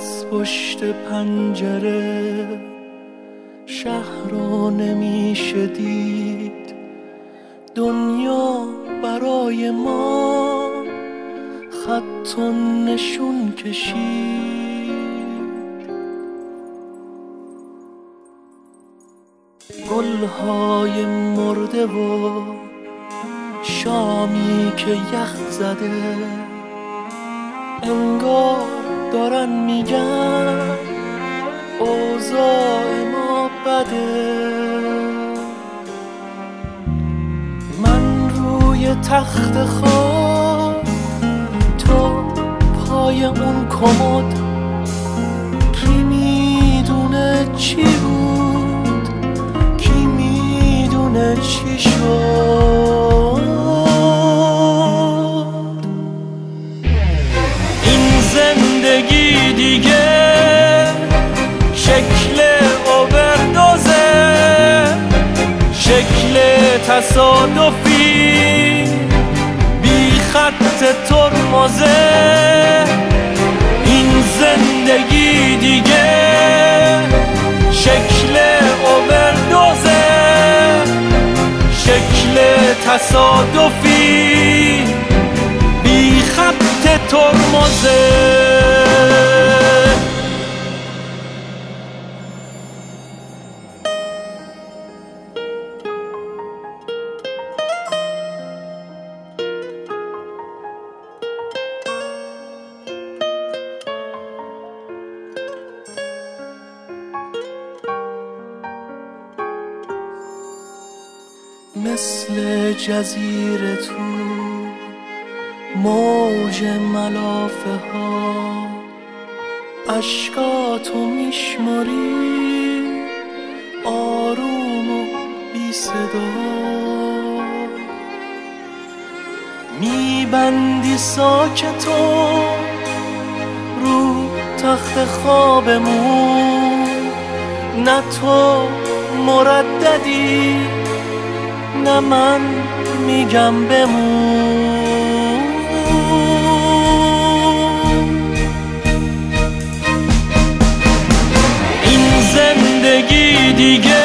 از پشت پنجره شهر رو نمیشه دید، دنیا برای ما خط و نشون کشید. گلهای مرده و شامی که یخ زده انگار دارن میگن اوضاع ما بده. من روی تخت خواب، تو پای اون کمد، کی میدونه چی بود، کی میدونه چی شد. این زندگی دیگه شکل اووردوزه، شکل تصادفی بی خط ترمزه. این زندگی دیگه شکل اووردوزه، شکل تصادفی بی خط ترمزه. مثل جزیره تو موج ملافه ها، اشکاتو میشماری آروم و بی صدا. میبندی ساکتو رو تخت خوابمون، نه تو مرددی نه من میگم بمون. این زندگی دیگه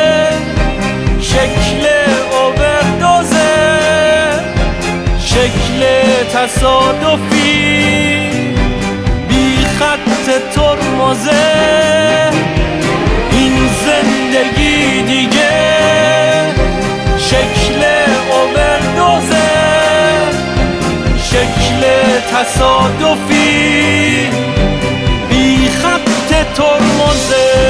شکل اووردوزه، شکل تصادفی بی خط ترمزه. این زندگی دیگه شکل اووردوزه، شکل تصادفی بی خط ترمزه.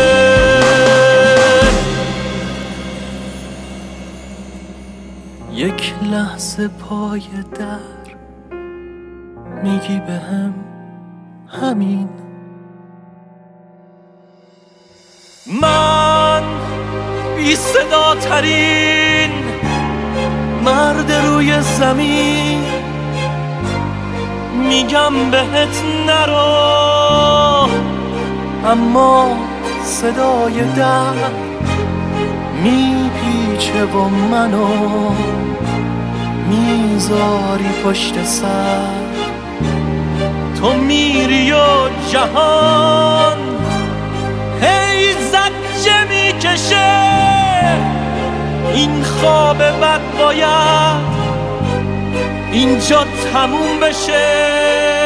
یک لحظه پای در میگی بهم همین. من بی صدا ترین مرد روی زمین میگم بهت نرو، اما صدای در میپیچه و منو میذاری پشت سر. تو میری و جهان هی زجه میکشه، این خواب بد باید اینجا تموم بشه.